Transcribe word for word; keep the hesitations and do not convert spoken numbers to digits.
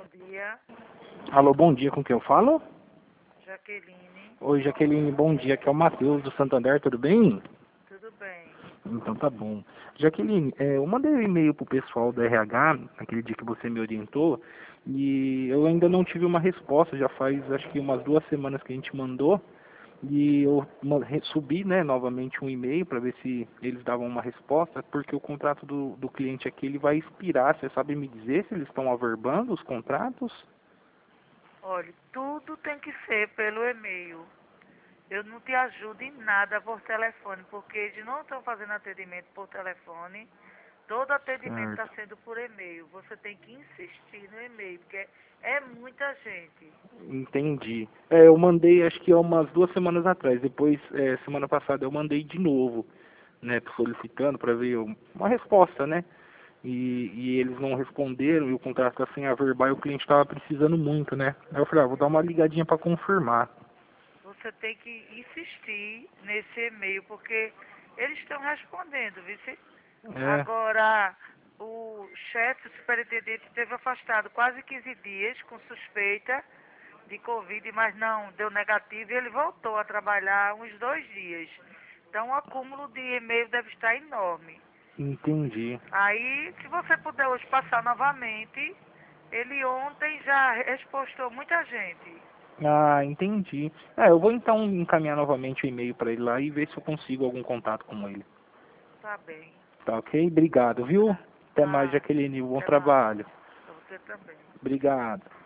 dia, Alô, bom dia, com quem eu falo? Jaqueline. Oi, Jaqueline, bom dia, aqui é o Matheus do Santander, tudo bem? Tudo bem? Então tá bom. Jaqueline, é, eu mandei um e-mail pro pessoal do R H, naquele dia que você me orientou, e eu ainda não tive uma resposta, já faz acho que umas duas semanas que a gente mandou, e eu ma- re- subi, né, novamente um e-mail para ver se eles davam uma resposta, porque o contrato do, do cliente aqui ele vai expirar, você sabe me dizer se eles estão averbando os contratos? Olha, tudo tem que ser pelo e-mail. Eu não te ajudo em nada por telefone, porque eles não estão fazendo atendimento por telefone. Todo atendimento está Certo. sendo por e-mail. Você tem que insistir no e-mail, porque é muita gente. Entendi. É, eu mandei acho que há umas duas semanas atrás. Depois, é, semana passada, eu mandei de novo, né, solicitando para ver um- uma resposta, né? E, e eles não responderam e o contrato está sem averbar e o cliente estava precisando muito, né? Aí eu falei, ah, vou dar uma ligadinha para confirmar. Você tem que insistir nesse e-mail, porque eles estão respondendo, viu? É, Agora, o chefe, o superintendente, esteve afastado quase quinze dias com suspeita de Covid, mas não deu negativo e ele voltou a trabalhar uns dois dias. Então, o acúmulo de e-mail deve estar enorme. entendi. Aí, se você puder hoje passar novamente, ele ontem já respostou muita gente. Ah, entendi. É, eu vou então encaminhar novamente o e-mail para ele lá e ver se eu consigo algum contato com ele. Tá bem. Tá ok? Obrigado, viu? Tá, Até mais, tá. Jaqueline. Bom Até mais. trabalho. Pra você também. Obrigado.